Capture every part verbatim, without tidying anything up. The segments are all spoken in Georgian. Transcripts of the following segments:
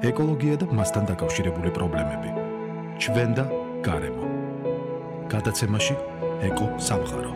ეკოლოგია და მასთან დაკავშირებული პრობლემები. ჩვენ და გარემო. გადაცემაში ეკო სამყარო.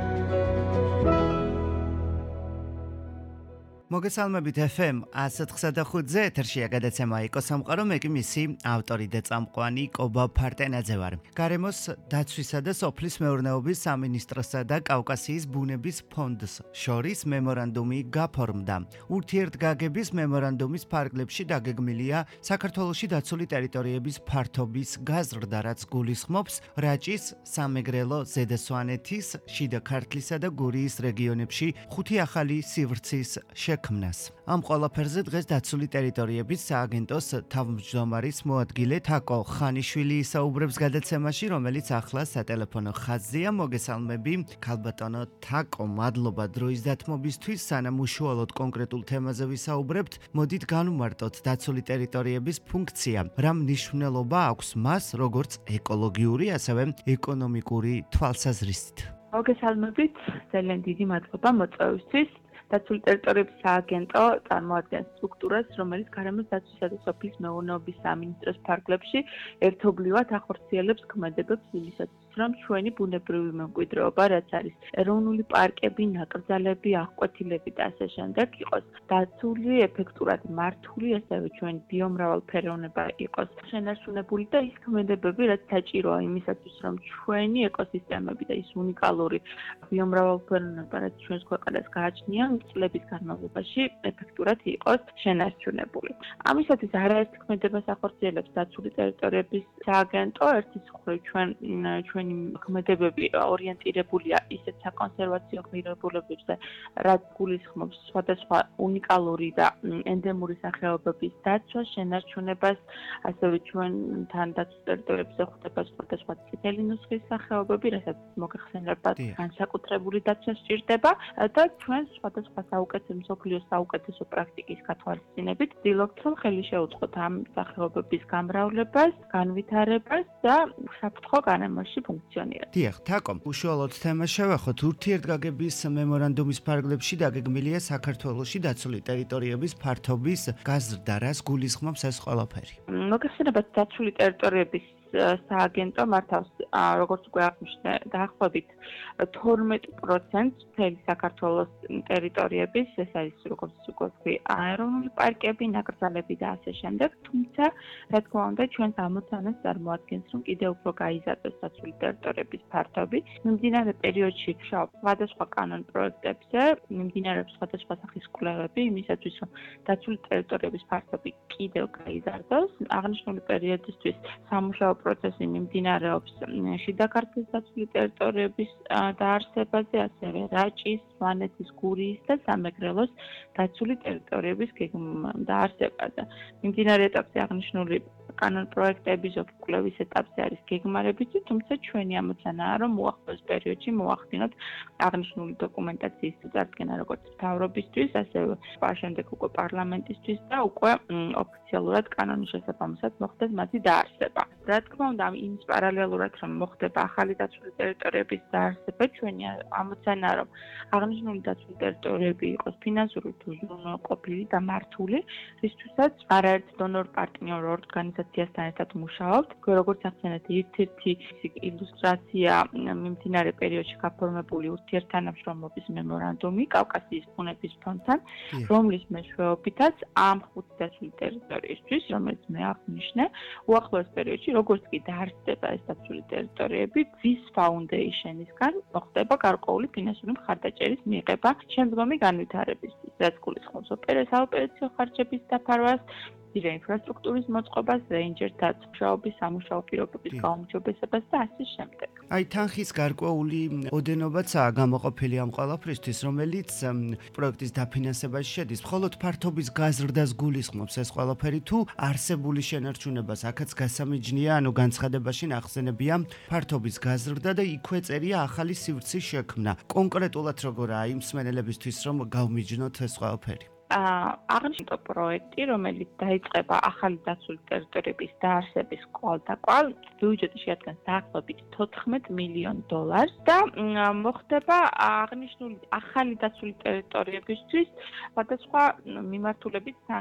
მოგესალმებით ეფ ემ one oh five-ზე ეთერშია გადაცემა ეკო სამყარო, მე კი მისი ავტორი და წამყვანი კობა ფარტენაძე ვარ. გარემოს დაცვისა და სოფლის მეურნეობის სამინისტროსა და კავკასიის ბუნების ფონდს შორის მემორანდუმი გაფორმდა. ურთიერთგაგების მემორანდუმის ფარგლებში დაგეგმილია საქართველოში დაცული ტერიტორიების ფართობის გაზრდა, რაც გულისხმობს რაჭის, სამეგრელო, ზედასვანეთის, შიდა ქართლისა და გურიის რეგიონებში ხუთი ახალი სივრცის შექმნას. ამ ყველაფერზე დღეს დაცული ტერიტორიების სააგენტოს თავმჯდომარის მოადგილე თაკო ხანიშვილი ისაუბრებს გადაცემაში, რომელიც ახლა სატელეფონო ხაზზეა. მოგესალმები, ქალბატონო თაკო, მადლობა დროის დათმობისთვის. სანამ უშუალოდ კონკრეტულ თემაზე ვისაუბრებთ, მოდით განვმარტოთ დაცული ტერიტორიების ფუნქცია. რა მნიშვნელობა აქვს მას როგორც ეკოლოგიური, ასევე ეკონომიკური თვალსაზრისით? მოგესალმებით, ძალიან დიდი მადლობა მოწვევისთვის. დაცული ტერიტორიების სააგენტო წარმოადგენს სტრუქტურას, რომელიც გარემოს დაცვისა და სოფლის მეურნეობის სამინისტროს ფარგლებში ერთობლივად ახორციელებს ქმედებებს იმისათვის, რომ ჩვენი ბუნებრივი მემკვიდრეობა, რაც არის ეროვნული პარკები, ნაკრძალები, აღკვეთილები და ასე შემდეგ, იყოს დაცული, ეფექტურად მართული, ასევე ჩვენი ბიომრავალფეროვნება იყოს შენარჩუნებული და ის ქმედებები, რაც საჭიროა იმისათვის, რომ ჩვენი ეკოსისტემები და ის უნიკალური ბიომრავალფეროვნება, რაც ჩვენს ქვეყანას გააჩნია, წლების განმავლობაში ეფექტურად იყოს შენარჩუნებული. ამისათვის არაერთი ქმედებას ახორციელებს დაცული ტერიტორიების სააგენტო. ერთის მხრივ ჩვენ ჩვენი ქმედებები ორიენტირებულია ისეთ საკონსერვაციო ღირებულებებზე, რაც გულისხმობს სხვადასხვა უნიკალური და ენდემური სახეობების დაცვას, შენარჩუნებას, ასევე ჩვენთან დაცულ ტერიტორიებზე ხვდება სხვადასხვა წითელი ნუსხის სახეობები, რასაც მოგეხსენებათ, განსაკუთრებული დაცვა სჭირდება და ჩვენ სხვადასხვა საუკეთესო მსოფლიოს საუკეთესო პრაქტიკის გათვალისწინებით ვცდილობთ, რომ ხელი შეუწყოთ ამ სახეობების გამრავლებას, განვითარებას და საფრთხო გარემოში ფუნქციონირებას. დიახ, თაკო, უშუალოდ თემა შევახოთ. ურთიერთგაგების მემორანდუმის ფარგლებში დაგეგმილია საქართველოში დაცული ტერიტორიების ფართობის გაზრდა, რას გულისხმობს ეს ყველაფერი? მოგეხსენებათ, დაცული ტერიტორიების სააგენტო მართავს, როგორც უკვე აღნიშნე, დაახლოებით თორმეტ პროცენტს მთელი საქართველოს ტერიტორიების, ეს არის როგორც უკვე ვთქვი, ეროვნული პარკები, ნაკრძალები და ასე შემდეგ. თუმცა, რა თქმა უნდა, ჩვენს ამოცანას წარმოადგენს, რომ კიდევ უფრო გაიზარდოს დაცული ტერიტორიების ფართობი. მიმდინარე პერიოდში ვშავ სხვადასხვა კანონ პროექტებზე, მიმდინარეობს სხვადასხვა სახის კვლევები იმისათვის, რომ დაცული ტერიტორიების ფართობი კიდევ გაიზარდოს. აღნიშნული პერიოდისთვის სამუშაო პროცესი მიმდინარეობს შიდა ქართლის დაცული ტერიტორიების დაარსებაზე, ასევე რაჭის, სვანეთის, გურიის და სამეგრელოს დაცული ტერიტორიების დაარსებაზე. მიმდინარე ეტაპზე აღნიშნული კანონ პროექტები ზოგი კვლევის ეტაპზე არის გეგმარებითი, თუმცა ჩვენი ამოცანაა, რომ უახლოეს პერიოდში მოახდინოთ აღნიშნული დოკუმენტაციის წარდგენა როგორც მთავრობისთვის, ასევე შემდეგ უკვე პარლამენტისთვის და უკვე ოფიციალურად კანონის შესაბამისად მოხდეს მათი დაარსება. რა თქმა უნდა, იმის პარალელურად, რომ მოხდება ახალი დაცული ტერიტორიების დაარსება, ჩვენი ამოცანაა, რომ აღნიშნული დაცული ტერიტორიები იყოს ფინანსურად უზრუნველყოფილი და მართული, რისთვისაც არაერთ დონორ პარტნიორ ორგანიზაციასთან ერთად მუშაობთ. როგორც ახსენეთ, ერთ-ერთი ილუსტრაცია მიმდინარე პერიოდში გაფორმებული ურთიერთთანამშრომლობის მემორანდუმი კავკასიის ბუნების ფონდთან, რომლის მეშვეობითაც ამ ხუთი დაცული ტერიტორიისთვის, რომელიც მე აღნიშნე, უახლოეს პერიოდში, როგორც კი დაარსდება ეს დაცული ტერიტორიები, ვის ფაუნდეიშენისგან მოხდება გარკვეული ფინანსური მხარდაჭერის მიღება შემდგომი განვითარებისთვის, რაც გულისხმობს საოპერაციო ხარჯების დაფარვას, ინფრასტრუქტურის მოწყობას, რეინჯერთა მუშაობის, სამუშაო პირობების გაუმჯობესებას და ასე შემდეგ. აი, თანხის გარკვეული ოდენობაცაა გამოყოფილი ამ ყველაფრისთვის, რომელიც პროექტის დაფინანსებაში შედის. მხოლოდ ფართობის გაზრდას გულისხმობს ეს ყველაფერი, თუ არსებული შენარჩუნებას აქაც გასამიჯნია, ანუ განცხადებაში ნახსენებია ფართობის გაზრდა და იქვე წერია ახალი სივრცის შექმნა. კონკრეტულად როგორაა იმ მსმენელებისთვის, რომ გავმიჯნოთ ეს ყველაფერი? აღნიშნული პროექტი, რომელიც დაიწყება ახალი დაცული ტერიტორიების დაარსების კვალდაკვალ, ბიუჯეტი შეადგენს დაახლოებით თოთხმეტ მილიონ დოლარს და მოხდება აღნიშნული ახალი დაცული ტერიტორიებისთვის სხვადასხვა მიმართულებით სახის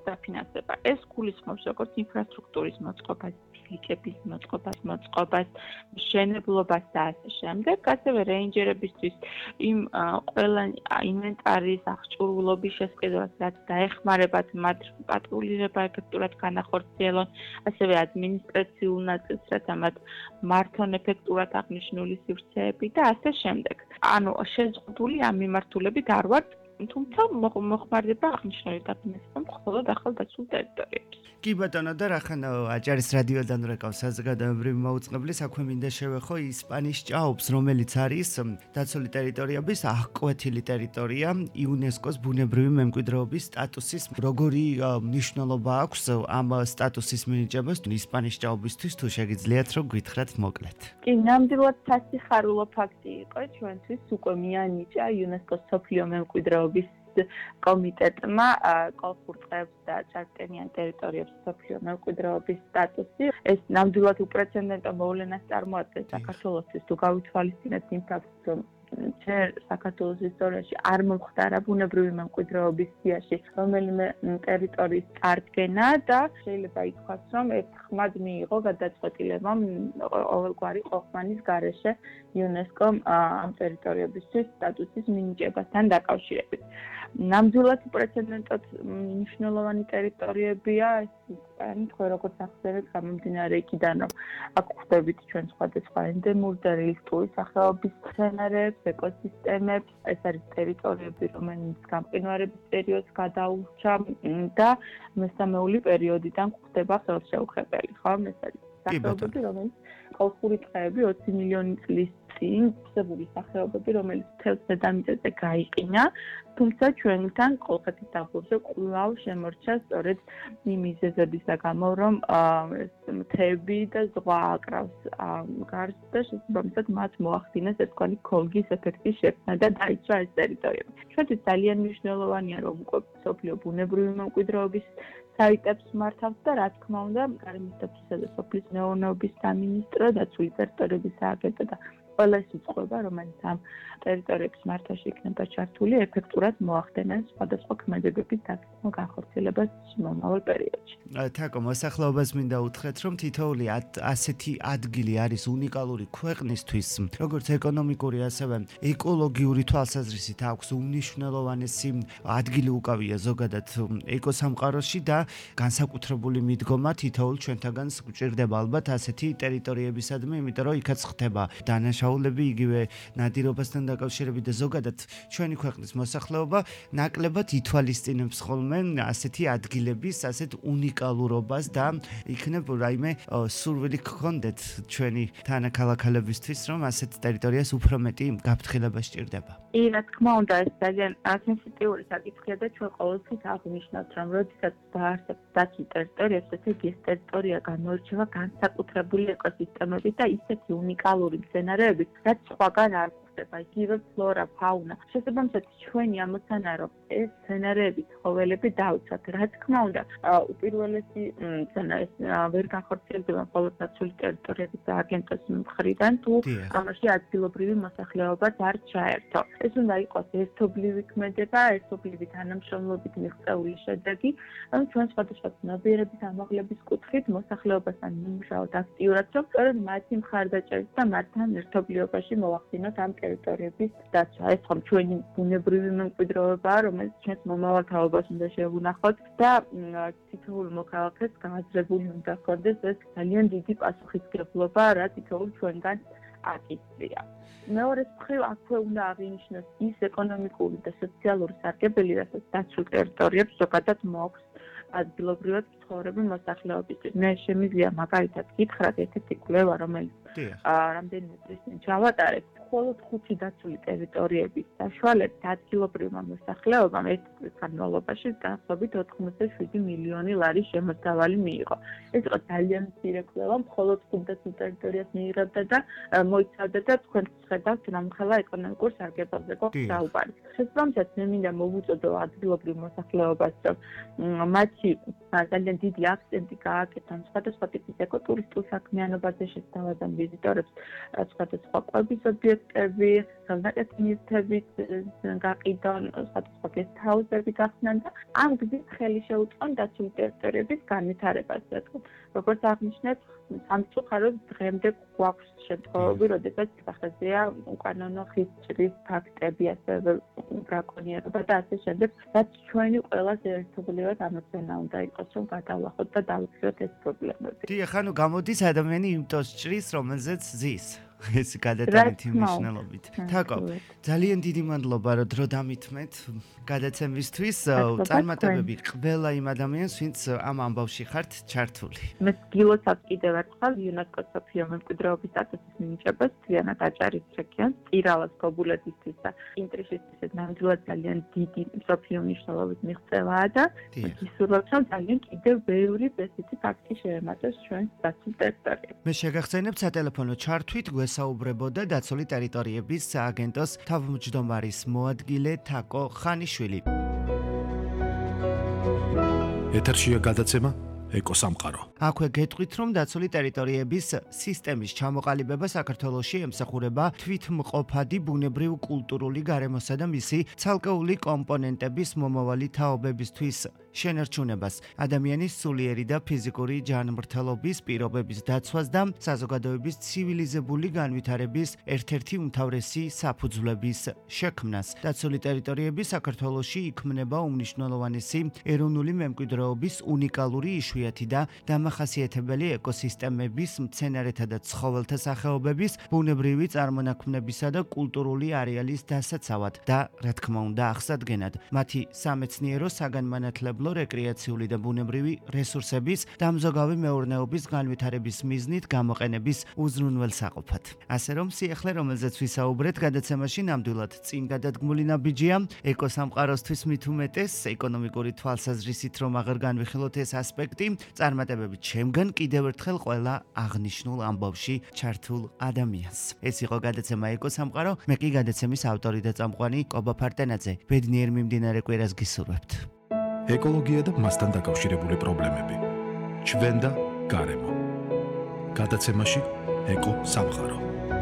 დაფინანსება. ეს გულისხმობს როგორც ინფრასტრუქტურის მოწყობას, ფლიკების მოწყობას, მოწყობას, მშენებლობას და ასე შემდეგ. ასევე რეინჯერებისთვის იმ ყველა ინვენტარის აღჭურვილობის შესყიდვას, რაც დაეხმარებათ მათ პატრულირება ეფექტურად განახორციელონ, ასევე ადმინისტრაციულ ნაწილს, რაც ამათ მართონ ეფექტურად აღნიშნული სივრცეები და ასე შემდეგ. ანუ შეზღუდული ამ მიმართულებით არ ვართ, თუმცა მოხმარდება აღნიშნული დაფინანსება მხოლოდ ახალ დაცულ ტერიტორიებს. კი ბატონო და რახან აჭარის რადიოდან რეკავს საზოგადოებრივი მაუწყებლი საქმე მინდა შევეხო ისპანის ჭაობს, რომელიც არის დაცული ტერიტორიების აღკვეთილი ტერიტორია იუნესკოს ბუნებრივი მემკვიდრეობის სტატუსის. როგორი მნიშვნელობა აქვს ამ სტატუსის მინიჭებას ისპანის ჭაობისთვის, თუ შეგიძლიათ რომ გითხრათ მოკლედ? კი, ნამდვილად სასიხარულო ფაქტი იყო ჩვენთვის უკვე მიანიჭა იუნესკოს მსოფლიო მემკვიდრეობის კომიტეტმა კოლხურ ტყეებს და ჭარბტენიან ტერიტორიებს მსოფლიო მემკვიდრეობის სტატუსი. ეს ნამდვილად უპრეცედენტო მოვლენას წარმოადგენს საქართველოსთვის, თუ გავითვალისწინებთ იმ ფაქტს, რომ ჯერ საქართველოს ისტორიაში არ მომხდარა ბუნებრივი მემკვიდრეობის სიაში რომელიმე ტერიტორიის წარდგენა და შეიძლება ითქვას, რომ ერთხმად მიიღო გადაწყვეტილება ყოველგვარი ყოყმანის გარეშე იუნესკომ ამ ტერიტორიებისთვის სტატუსის მინიჭებასთან დაკავშირებით. ნამდვილად უპრეცედენტოდ მნიშვნელოვანი ტერიტორიებია ეს ისპანი, თქვენ როგორც ახსენეთ, გამომდინარე იქიდან, რომ აქ გვხვდებით ჩვენ სხვადასხვა ენდემურ და რელიქტური სახეობის მცენარეებს, ეკოსისტემებს, ეს არის ტერიტორიები, რომელიც გამყინვარების პერიოდს გადაურჩა და მესამეული პერიოდიდან გვხვდება ხელშეუხებელი, ხო? ეს არის სახეობები, რომელიც კოლხური ტყეები ოცი მილიონი წლის წინ ხსებული სახეობები, რომელიც მთელს დედამიწაზე გაიყინა, თუმცა ჩვენთან კოლხეთის დაბლობზე კვლავ შემორჩა სწორედ იმ მიზეზებისა გამო, რომ მთები და ზღვა აკრავს გარს და შესაბამისად მათ მოახდინეს ერთგვარი ქოლგის ეფექტის შექმნა და დაიცვა ეს ტერიტორიები. ჩვენთვის ძალიან მნიშვნელოვანია, რომ უკვე მსოფლიო ბუნებრივი მემკვიდრეობის საიტებს მართავს და რა თქმა უნდა, გარემოსდაცვისა და სოფლის მეურნეობის სამინისტრო, დაცული ტერიტორიების სააგენტო და ყველა ის უწყება, რომელიც ამ ტერიტორიების მართვაში იქნება ჩართული, ეფექტურად მოახდენენ სხვადასხვა ქმედებების დაგეგმვა განხორციელებას მომავალ პერიოდში. თაკო, მოსახლეობას მინდა უთხრეთ, რომ თითოეული ასეთი ადგილი არის უნიკალური ქვეყნისთვის, როგორც ეკონომიკური, ასევე ეკოლოგიური თვალსაზრისით აქვს უმნიშვნელოვანესი ადგილი უკავია ზოგადად ეკოსამყაროში და განსაკუთრებული მიდგომა თითოეულ ჩვენთაგანს გვჭირდება ალბათ ასეთი ტერიტორიებისადმი, იმიტომ რომ იქაც ხდება დანაშაულები იგივე ნადირობასთან დაკავშირებით და ზოგადად ჩვენი ქვეყნის მოსახლეობა ნაკლებად ითვალისწინებს ხოლმე ასეთი ადგილების ასეთ უნიკალურობას და იქნებ რაიმე სურვილი გქონდეთ ჩვენი თანაქალაქალებისთვის, რომ ასეთ ტერიტორიას უფრო მეტი გაფრთხილება სჭირდება. კი, რა თქმა უნდა, ეს ძალიან სენსიტიური საკითხია და ჩვენ ყოველთვის აღნიშნავთ, რომ როდესაც დაარსებთ დაცულ ტერიტორიებს, ესე იგი ეს ტერიტორია გამოირჩევა განსაკუთრებული ეკოსისტემებით და ისეთი უნიკალური მცენარეებით, რაც სხვაგან არ გვხვდება, იგივე ფლორა, ფაუნა. შესაბამისად, ჩვენი ამოცანა, რომ ეს მცენარეები, ცხოველები დავიცვათ, რა თქმა უნდა, უპირველესი მცენარეებს ვერ განხორციელდება მხოლოდ დაცული ტერიტორიების სააგენტოს მხრიდან, თუ ამაში ადგილობრივი მოსახლეობაც არ ჩაერთო. ეს უნდა იყოს ერთობლივი ქმედება, ერთობლივი თანამშრომლობით მიღწეული შედეგი, რომ ჩვენ სხვადასხვა ცნობიერების ამაღლების კუთხით მოსახლეობასთან მიმუშაოთ აქტიურად, რომ სწორედ მათი მხარდაჭერით და მათთან ერთობლიობაში მოვახდინოთ ამ ტერიტორიების დაცვა. ეს ხომ ჩვენი ბუნებრივი მემკვიდრეობაა, რომელიც ჩვენს მომავალ თაობას უნდა შევუნახოთ და თითოეულ მოქალაქეს გააზრებული უნდა ჰქონდეს ეს ძალიან დიდი პასუხისმგებლობა, რა თითოეულ ჩვენგან აკისრია. მეორე მხრივ აქვე უნდა აღინიშნოს ის ეკონომიკური და სოციალური სარგებელი, რასაც დაცულ ტერიტორიებს ზოგადად მოაქვს ადგილობრივად მცხოვრები მოსახლეობისთვის. მე შემიძლია მაგალითად გითხრათ ერთ-ერთი კვლევა, რომელიც რამდენიმე წლის წინ ჩავატარეთ, მხოლოდ ხუთი დაცული ტერიტორიების საშუალებით ადგილობრივმა მოსახლეობამ ერთ წლის განმავლობაში დაახლოებით ოთხმოცდაშვიდი მილიონი ლარის შემოსავალი მიიღო. ეს იყო ძალიან მცირე კვლევა, მხოლოდ ხუთ დაცულ ტერიტორიას მიიღებდა და მოიცავდა და თქვენ ხედავთ რამხელა ეკონომიკურ სარგებელზე გვაქვს საუბარი. შესაბამისად, მე მინდა მოვუწოდო ადგილობრივ მოსახლეობას, რომ მათი ძალიან დიდი აქცენტი გააკეთონ სხვადასხვა ტიპის ეკოტურისტულ საქმიანობაზე შესთავაზონ ვიზიტორებს სხვადასხვა კვების ობიექტები, ხელნაკეთი ნივთებით გაყიდონ, სხვადასხვა გესტჰაუსები გახსნან და ამ გზით ხელი შეუწყონ დაცული ტერიტორიების განვითარებას. როგორც აღნიშნეთ, სამწუხაროდ დღემდე გვაქვს შემთხვევები, როდესაც სახეზეა უკანონო ხის ჭრის ფაქტები, ასევე ბრაკონიერობა და ასე შემდეგ, რაც ჩვენი ყველას ერთობლივად ამოცანა უნდა იყოს, რომ გადავლახოთ და დავუხსნათ ეს პრობლემები. დიახ, ანუ გამოდის ადამიანი იმ ტოს ჭრის, რომელზეც ზის. ეს გადატანითი მნიშვნელობით. თაკო, ძალიან დიდი მადლობა, რომ დრო დამითმეთ გადაცემისთვის. წარმატებები ყველა იმ ადამიანს, ვინც ამ ამბავში ხართ ჩართული. მე გილოცავ კიდევ ერთხელ იუნესკოს მსოფლიო მემკვიდრეობის სტატუსის მინიჭებას თლიანად აჭარის რეგიონს, ტირალას, გობულეთისთვის და კინტრიშისთვის ნამდვილად ძალიან დიდი მსოფლიო მნიშვნელობის მიღწევაა და ვისურვებთ, რომ ძალიან კიდევ ბევრი ესეთი ფაქტი შეემატოს ჩვენს დაცულ ტერიტორიებს. მე შეგახსენებთ სატელეფონო ჩართვით გვესაუბრებოდა დაცული ტერიტორიების სააგენტოს თავმჯდომარის მოადგილე თაკო ხანიშვილი. ეთერშია გადაცემა ეკოსამყარო. აქვე გეტყვით, რომ დაცული ტერიტორიების სისტემის ჩამოყალიბება საქართველოში ემსახურება თვითმყოფადი ბუნებრივ-კულტურული გარემოსა და მისი ცალკეული კომპონენტების მომავალი თაობებისთვის შენარჩუნებას, ადამიანის სულიერი და ფიზიკური ჯანმრთელობის პირობების დაცვას და საზოგადოების ცივილიზებული განვითარების ერთ-ერთი უმთავრესი საფუძვლების შექმნას. დაცული ტერიტორიები საქართველოში იქმნება უმნიშვნელოვანესი ეროვნული მემკვიდრეობის უნიკალური იშვიათი და დამახასიათებელი ეკოსისტემების, მცენარეთა და ცხოველთა სახეობების, ბუნებრივი წარმონაქმნებისა და კულტურული არეალის დასაცავად და, რა თქმა უნდა, აღსადგენად. მათი სამეცნიერო, საგანმანათლებლო, რეკრეაციული და ბუნებრივი რესურსების დამზოგავი მეურნეობის განვითარების მიზნით გამოყენების უზრუნველსაყოფად. ასე რომ სიახლე, რომელზეც ვისაუბრეთ გადაცემაში, ნამდვილად წინ გადადგმული ნაბიჯია, ეკოსამყაროსთვის მით უმეტეს ეკონომიკური თვალსაზრისით, რომ აღარ განვიხილოთ ეს ასპექტი, წარმატებები ჩემგან კიდევ ერთხელ ყველა აღნიშნულ ამბავში ჩართულ ადამიანს. ეს იყო გადაცემა ეკოსამყარო, მე კი გადაცემის ავტორი და წამყვანი კობა ფარტენაძე. ბედნიერ მიმდინარე კვირას გისურვებთ. ეკოლოგია და მასთან დაკავშირებული პრობლემები. ჩვენ და გარემო. გადაცემაში ეკო სამყარო.